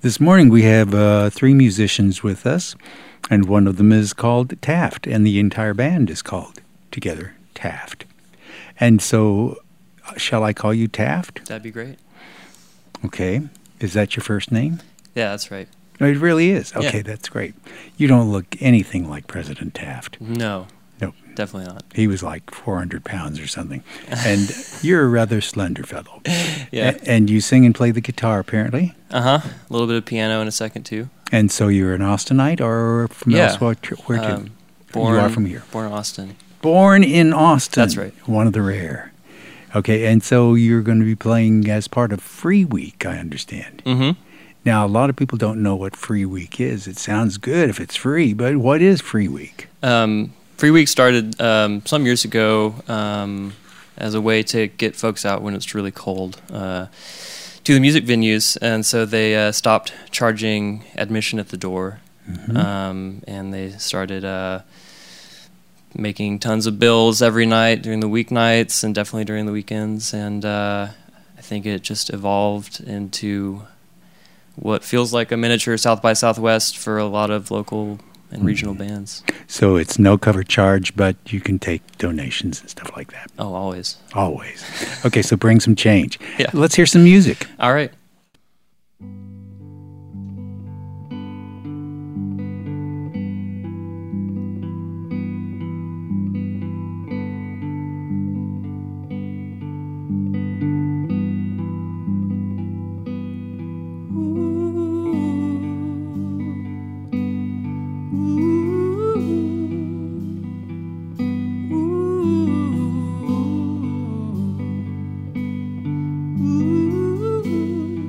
This morning we have three musicians with us, and one of them is called Taft, and the entire band is called together Taft. And so, shall I call you Taft? That'd be great. Okay. Is that your first name? Yeah, that's right. No, it really is. Okay, Yeah. That's great. You don't look anything like President Taft. No. Nope. Definitely not. He was like 400 pounds or something. And you're a rather slender fellow. Yeah. And you sing and play the guitar, apparently. A little bit of piano in a second, too. And so you're an Austinite or from elsewhere? Where to? You are from here. Born in Austin. Born in Austin. That's right. One of the rare. Okay, and so you're going to be playing as part of Free Week, I understand. Mm-hmm. Now, a lot of people don't know what Free Week is. It sounds good if it's free, but what is Free Week? Free Week started some years ago as a way to get folks out when it's really cold to the music venues, and so they stopped charging admission at the door, and they started making tons of bills every night during the weeknights and definitely during the weekends, and I think it just evolved into what feels like a miniature South by Southwest for a lot of local and regional bands. So it's no cover charge, but you can take donations and stuff like that. Oh, always. Always. Okay, so bring some change. Yeah. Let's hear some music. All right. Ooh.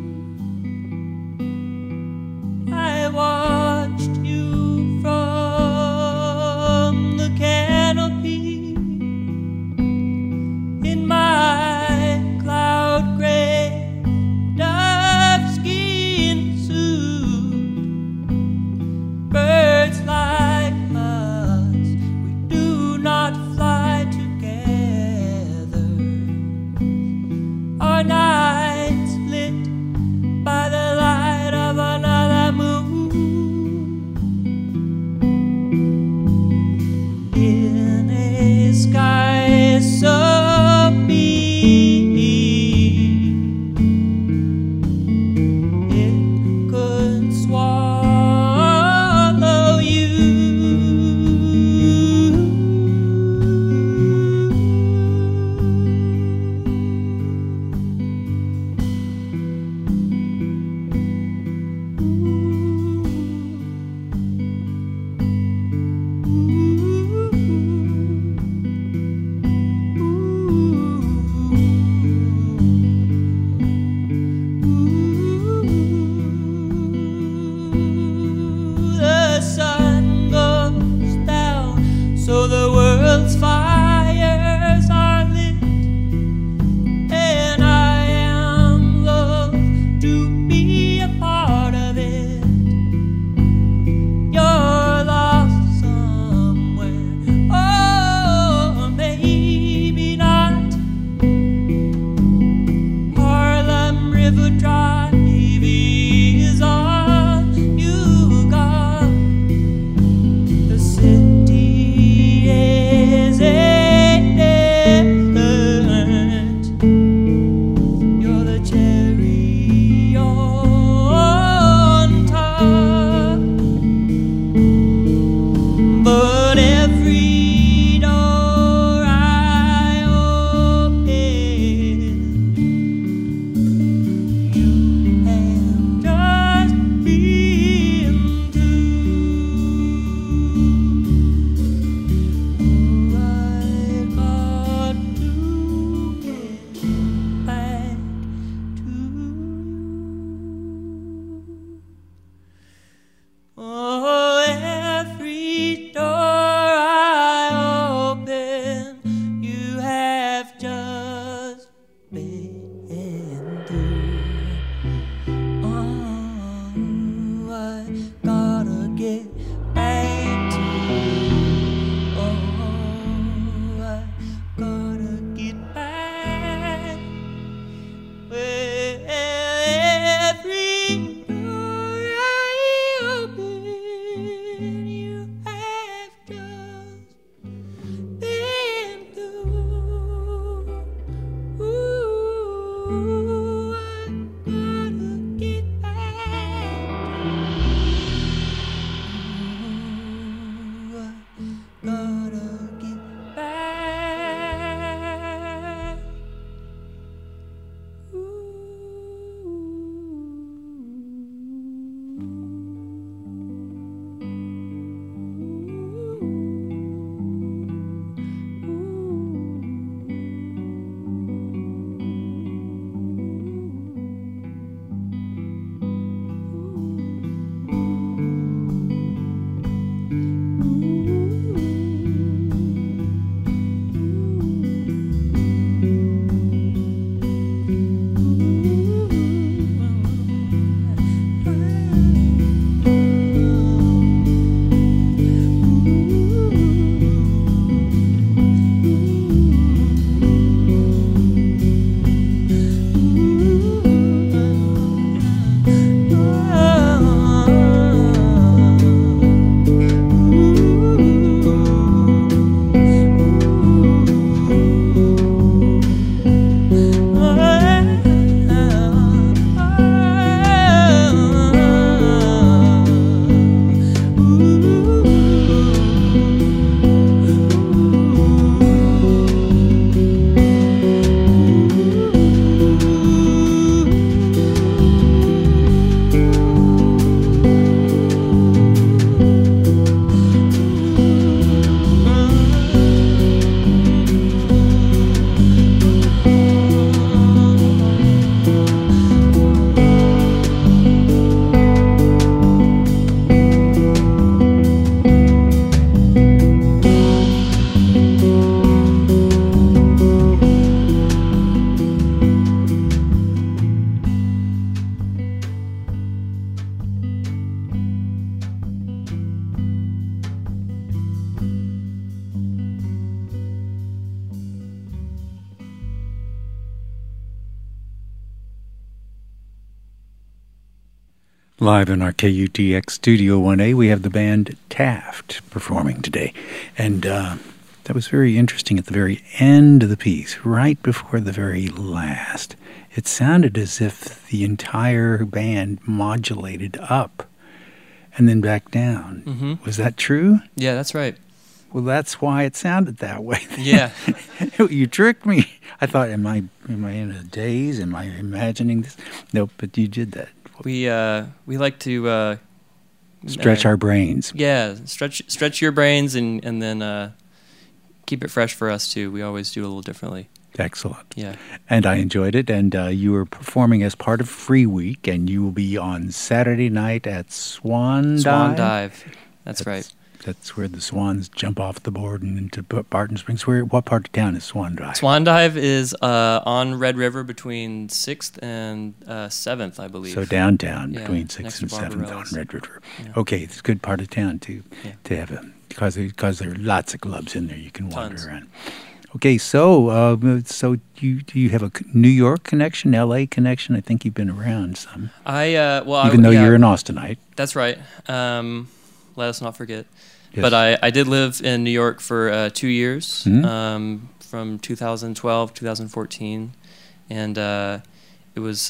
Live in our KUTX Studio 1A, we have the band Taft performing today. And that was very interesting at the very end of the piece, right before the very last. It sounded as if the entire band modulated up and then back down. Mm-hmm. Was that true? Yeah, that's right. Well, that's why it sounded that way. Yeah. You tricked me. I thought, am I in a daze? Am I imagining this? Nope, but you did that. We like to stretch our brains. Yeah, stretch your brains and then keep it fresh for us too. We always do it a little differently. Excellent. Yeah. And I enjoyed it. And you were performing as part of Free Week, and you will be on Saturday night at Swan Dive. Swan Dive. That's right. That's where the swans jump off the board and into Barton Springs. What part of town is Swan Dive? Swan Dive is on Red River between 6th and 7th, I believe. So downtown, Yeah, between 6th next and to 7th on Barbarellas. Red River. Yeah. Okay, it's a good part of town to have because there are lots of clubs in there. You can wander Tons. around. Okay, so you have a New York connection, L.A. connection? I think you've been around some. Even though you're an Austinite. That's right. Let us not forget. Yes. But I did live in New York for 2 years, Mhm. from 2012 2014, and it was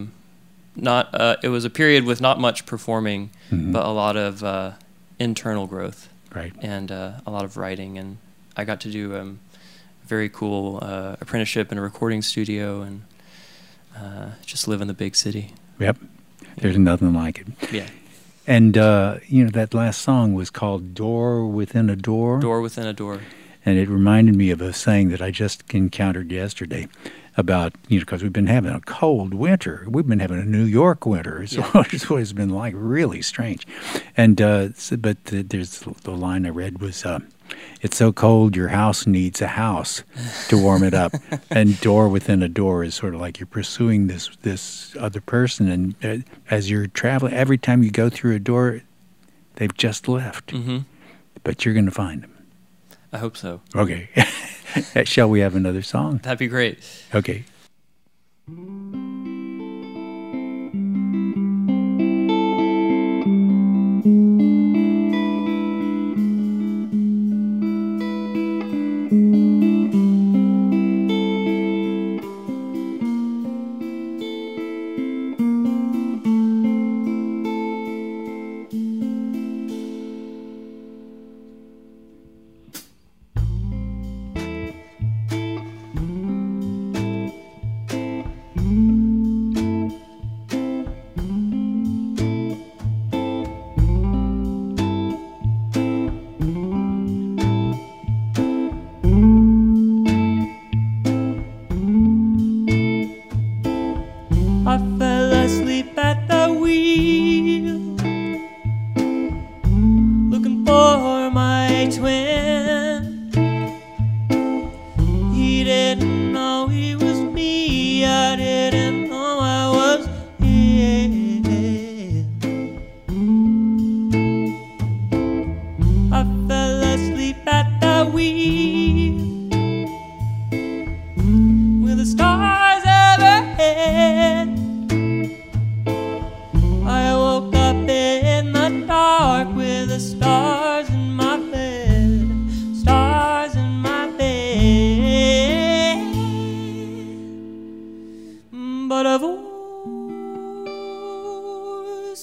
not. It was a period with not much performing, Mhm. but a lot of internal growth, Right. and a lot of writing. And I got to do a very cool apprenticeship in a recording studio, and just live in the big city. Yep. There's nothing like it. Yeah. And, that last song was called Door Within a Door. Door within a door. And it reminded me of a saying that I just encountered yesterday about, because we've been having a cold winter. We've been having a New York winter. So it's what it's been like, really strange. And there's the line I read was, it's so cold your house needs a house to warm it up. And door within a door is sort of like you're pursuing this other person. And as you're traveling, every time you go through a door, they've just left. Mm-hmm. But you're going to find them. I hope so. Okay. Shall we have another song? That'd be great. Okay. I fell asleep at the wheel, looking for my twin. He didn't know he was me, I didn't know I was him. I fell asleep at the wheel, with the stars overhead. I woke up in the dark with the stars in my bed, stars in my bed. But a voice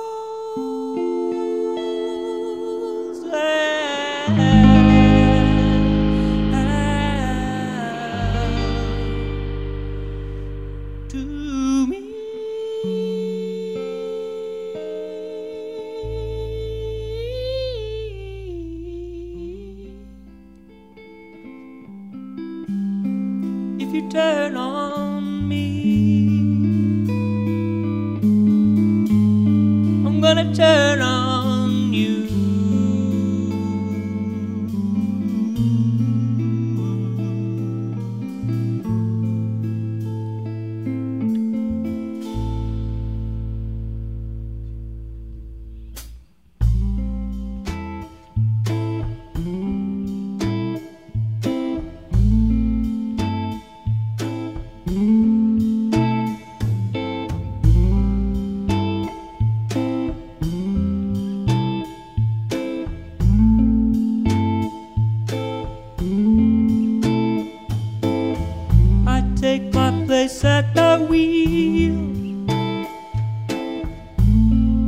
calls to me. If you turn on me, I'm gonna turn on you.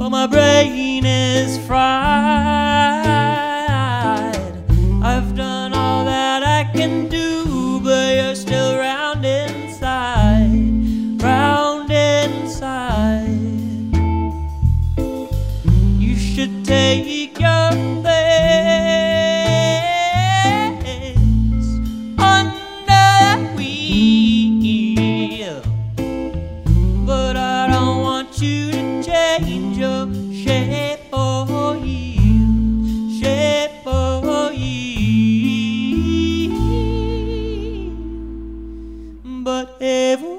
but my brain is fried. I've done all that I can do, but you're still round inside, round inside. You should take your place under that wheel, but I don't want you to change your shape or yield, shape or yield. But heaven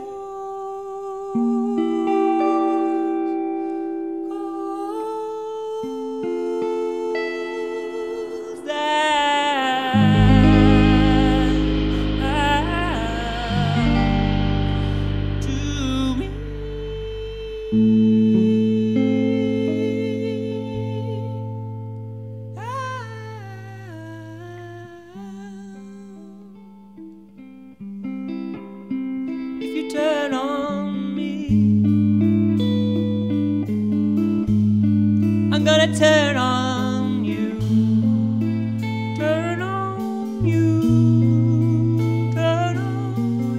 turn on me, I'm gonna turn on you, turn on you, turn on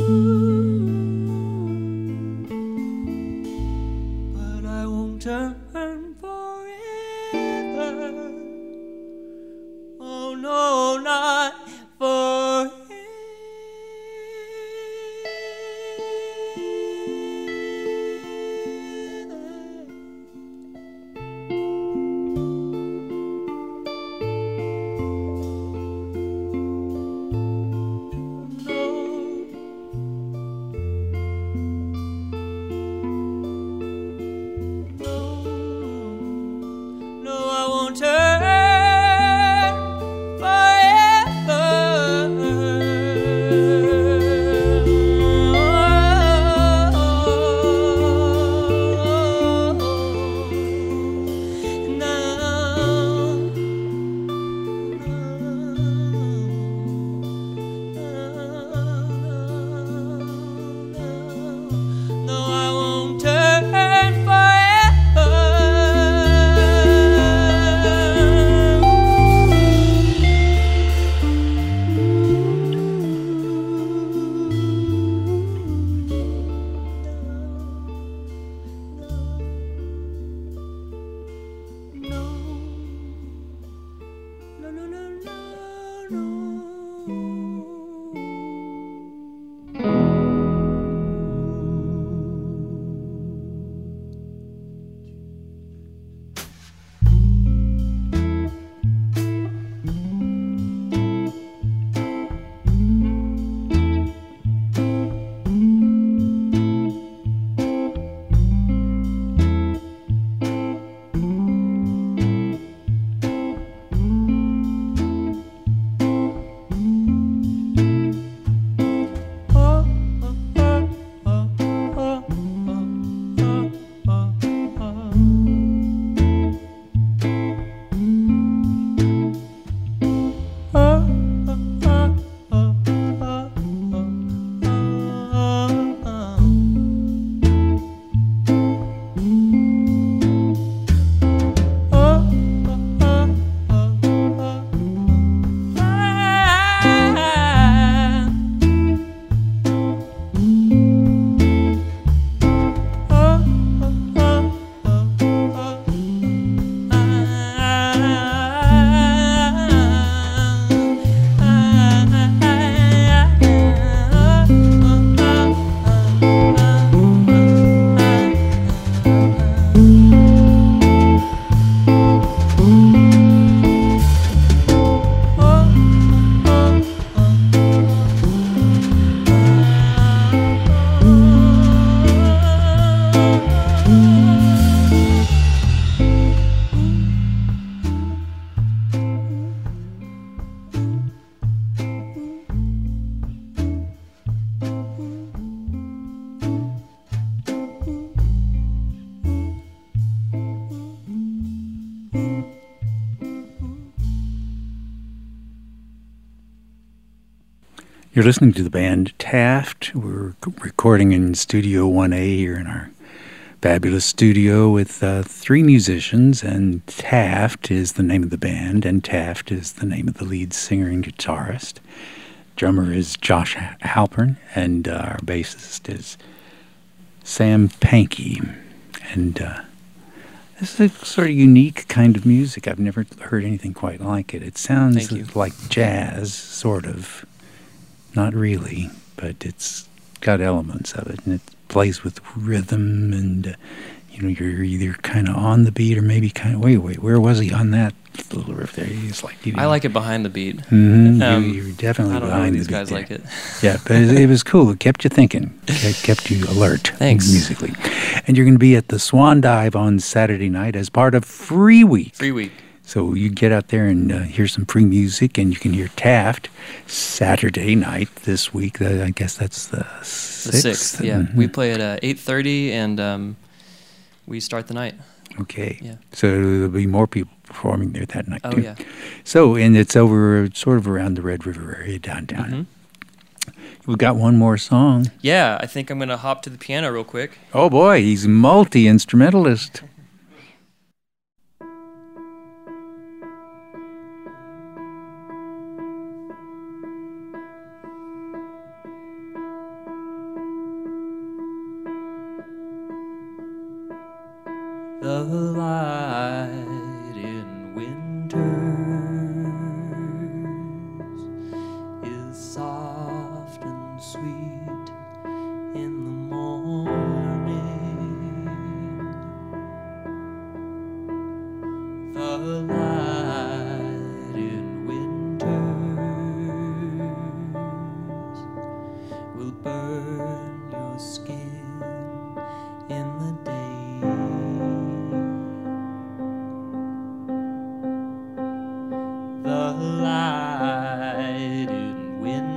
you. But I won't turn forever. Oh no, not forever. You're listening to the band Taft. We're recording in Studio 1A here in our fabulous studio with three musicians, and Taft is the name of the band, and Taft is the name of the lead singer and guitarist. Drummer is Josh Halpern, and our bassist is Sam Pankey. And this is a sort of unique kind of music. I've never heard anything quite like it. It sounds like jazz, sort of. Not really, but it's got elements of it, and it plays with rhythm, and you're either kind of on the beat or maybe kind of wait, where was he on that little riff there? He's like, I like it behind the beat. Mm-hmm. You're definitely I don't behind know the these guys beat like it. Yeah, but it was cool. It kept you thinking. It kept you alert. Thanks. Musically. And you're going to be at the Swan Dive on Saturday night as part of Free Week. Free Week. So you get out there and hear some free music, and you can hear Taft Saturday night this week. I guess that's the 6th. The 6th, yeah. We play at 8:30, and we start the night. Okay. Yeah. So there'll be more people performing there that night, Oh, too. yeah. So, and it's over sort of around the Red River area downtown. We've got one more song. Yeah, I think I'm going to hop to the piano real quick. Oh, boy, he's a multi-instrumentalist. The light in winters is soft and sweet in the morning. The light in winters will burn your skin in the day. The light in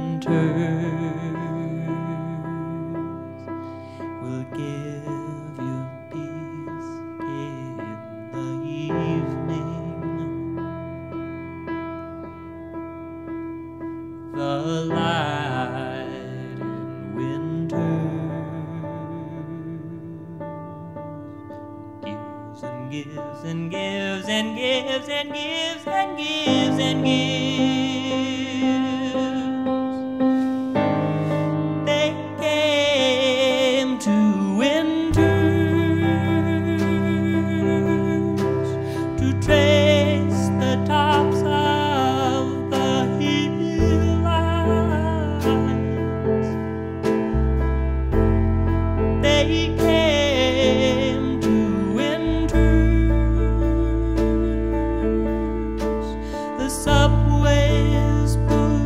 winters will give you peace in the evening. The light in winters gives and gives and gives and gives and gives and gives and gives. They came to winters to trace the tops of the hill lines. They came to winters. The subway is blue.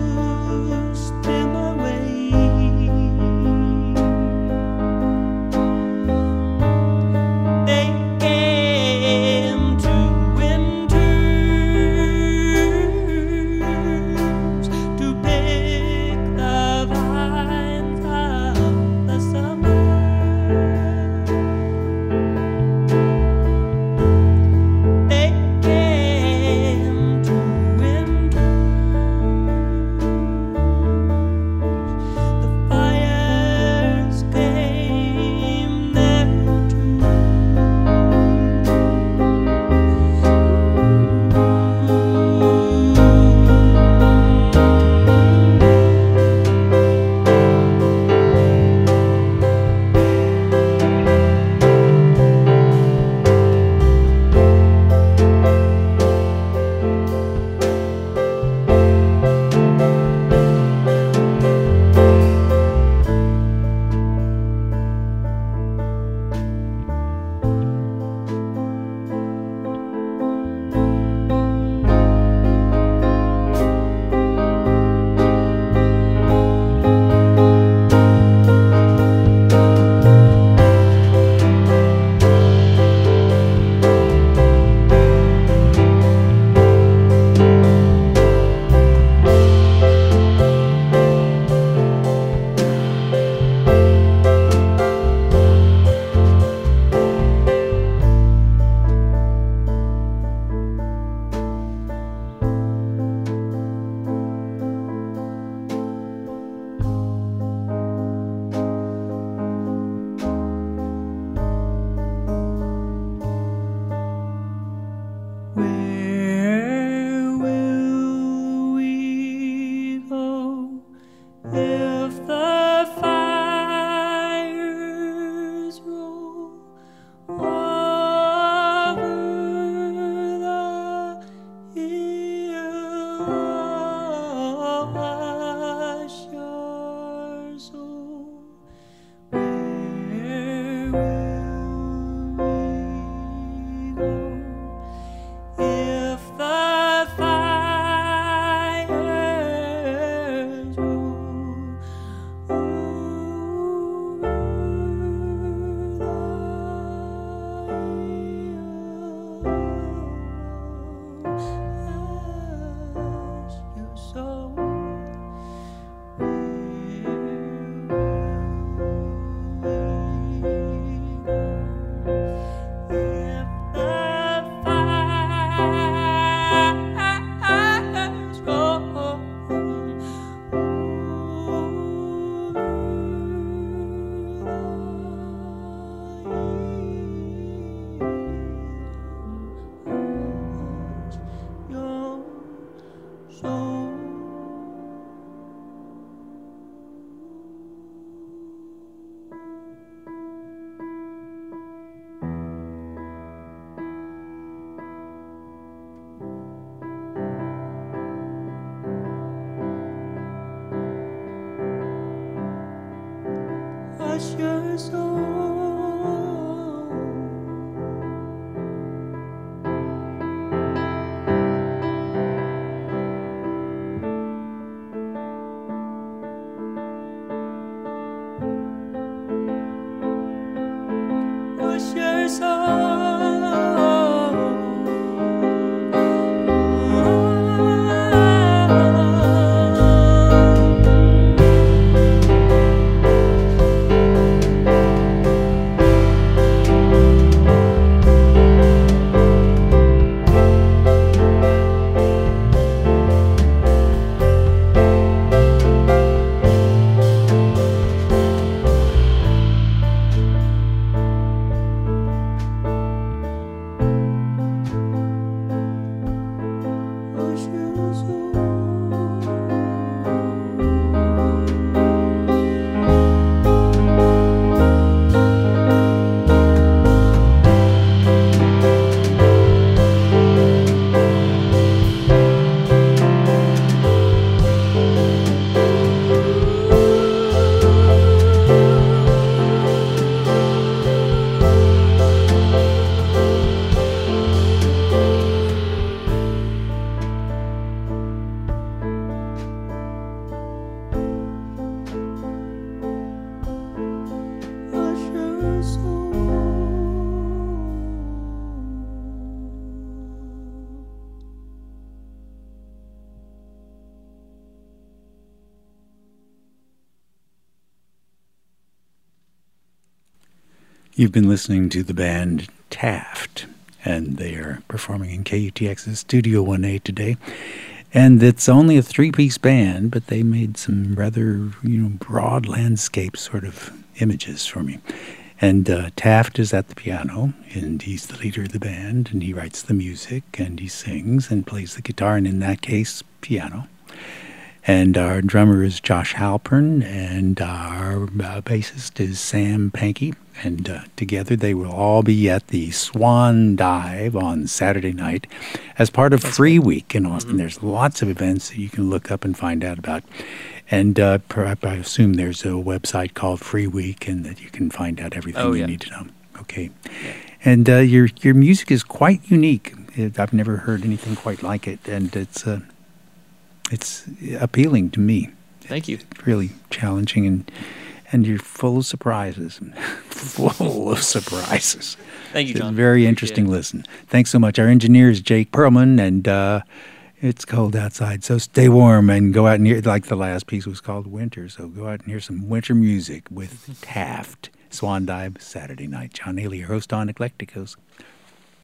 You've been listening to the band Taft, and they are performing in KUTX's Studio 1A today. And it's only a three-piece band, but they made some rather, broad landscape sort of images for me. And Taft is at the piano, and he's the leader of the band, and he writes the music, and he sings and plays the guitar, and in that case, piano. And our drummer is Josh Halpern, and our bassist is Sam Pankey. And together they will all be at the Swan Dive on Saturday night as part of Free Week in Austin. Mm-hmm. There's lots of events that you can look up and find out about. And I assume there's a website called Free Week and that you can find out everything you need to know. Okay. Yeah. And your music is quite unique. I've never heard anything quite like it, and it's appealing to me. Thank you. It's really challenging, and you're full of surprises. Full of surprises. Thank you, John. It's a very interesting listen. Thanks so much. Our engineer is Jake Perlman, and it's cold outside, so stay warm and go out and hear, like the last piece was called Winter, so go out and hear some winter music with Taft. Swan Dive, Saturday night. John Haley, your host on Eclecticos.